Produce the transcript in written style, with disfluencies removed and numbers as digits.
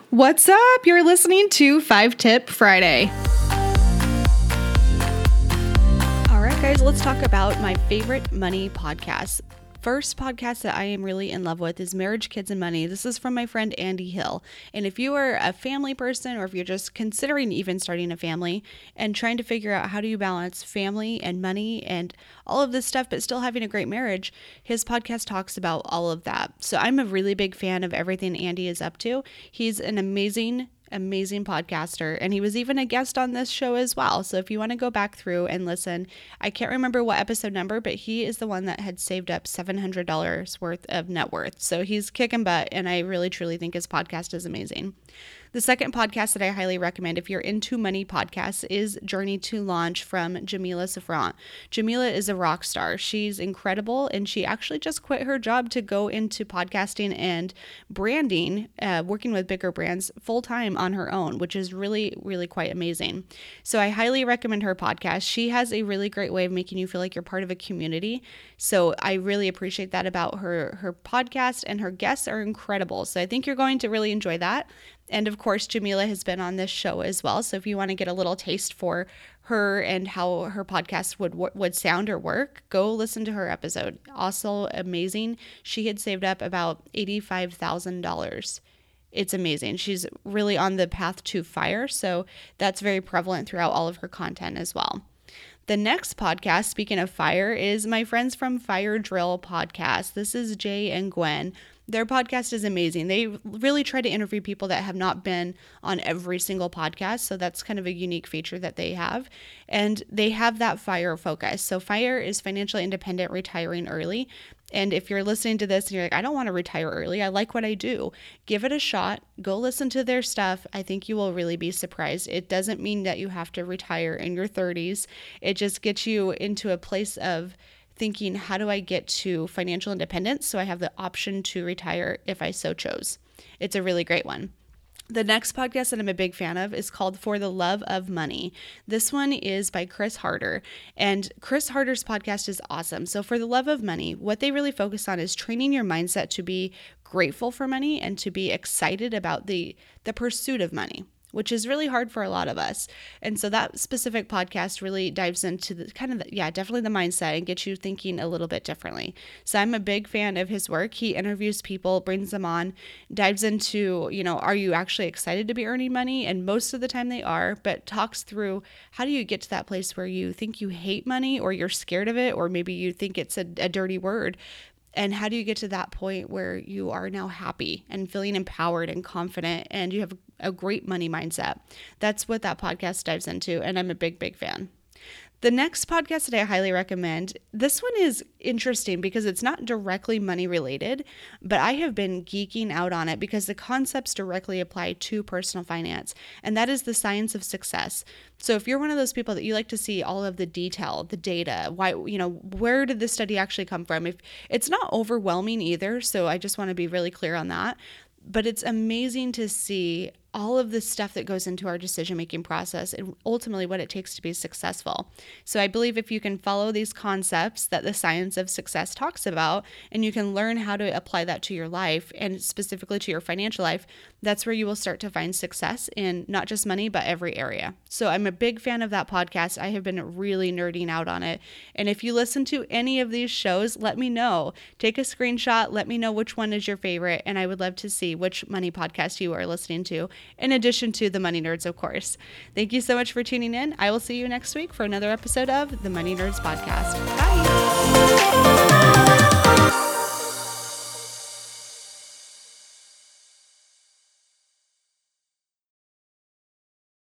What's up? You're listening to 5 Tip Friday. All right, guys, let's talk about my favorite money podcasts. First podcast that I am really in love with is Marriage, Kids, and Money. This is from my friend Andy Hill. And if you are a family person, or if you're just considering even starting a family and trying to figure out how do you balance family and money and all of this stuff, but still having a great marriage, his podcast talks about all of that. So I'm a really big fan of everything Andy is up to. He's an amazing podcaster, and he was even a guest on this show as well. So if you want to go back through and listen, I can't remember what episode number, but he is the one that had saved up $700 worth of net worth. So he's kicking butt, and I really truly think his podcast is amazing. The second podcast that I highly recommend if you're into money podcasts is Journey to Launch from Jamila Safran. Jamila is a rock star. She's incredible, and she actually just quit her job to go into podcasting and branding, working with bigger brands full time on her own, which is really, really quite amazing. So I highly recommend her podcast. She has a really great way of making you feel like you're part of a community. So I really appreciate that about her podcast, and her guests are incredible. So I think you're going to really enjoy that. And of course, Jamila has been on this show as well. So if you want to get a little taste for her and how her podcast would sound or work, go listen to her episode. Also amazing. She had saved up about $85,000. It's amazing. She's really on the path to FIRE. So that's very prevalent throughout all of her content as well. The next podcast, speaking of FIRE, is my friends from Fire Drill Podcast. This is Jay and Gwen. Their podcast is amazing. They really try to interview people that have not been on every single podcast. So that's kind of a unique feature that they have. And they have that FIRE focus. So FIRE is financially independent, retiring early. And if you're listening to this and you're like, I don't want to retire early, I like what I do, give it a shot. Go listen to their stuff. I think you will really be surprised. It doesn't mean that you have to retire in your 30s. It just gets you into a place of thinking, how do I get to financial independence so I have the option to retire if I so chose? It's a really great one. The next podcast that I'm a big fan of is called For the Love of Money. This one is by Chris Harder, and Chris Harder's podcast is awesome. So For the Love of Money, what they really focus on is training your mindset to be grateful for money and to be excited about the pursuit of money, which is really hard for a lot of us. And so that specific podcast really dives into the definitely the mindset and gets you thinking a little bit differently. So I'm a big fan of his work. He interviews people, brings them on, dives into, are you actually excited to be earning money? And most of the time they are, but talks through how do you get to that place where you think you hate money, or you're scared of it, or maybe you think it's a dirty word. And how do you get to that point where you are now happy and feeling empowered and confident and you have a great money mindset? That's what that podcast dives into, and I'm a big, big fan. The next podcast that I highly recommend, this one is interesting because it's not directly money related, but I have been geeking out on it because the concepts directly apply to personal finance, and that is The Science of Success. So if you're one of those people that you like to see all of the detail, the data, why, where did this study actually come from? If it's not overwhelming either, so I just want to be really clear on that. But it's amazing to see all of the stuff that goes into our decision-making process and ultimately what it takes to be successful. So I believe if you can follow these concepts that The Science of Success talks about, and you can learn how to apply that to your life and specifically to your financial life, that's where you will start to find success in not just money, but every area. So I'm a big fan of that podcast. I have been really nerding out on it. And if you listen to any of these shows, let me know. Take a screenshot. Let me know which one is your favorite. And I would love to see which money podcast you are listening to, in addition to the Money Nerds, of course. Thank you so much for tuning in. I will see you next week for another episode of the Money Nerds Podcast. Bye.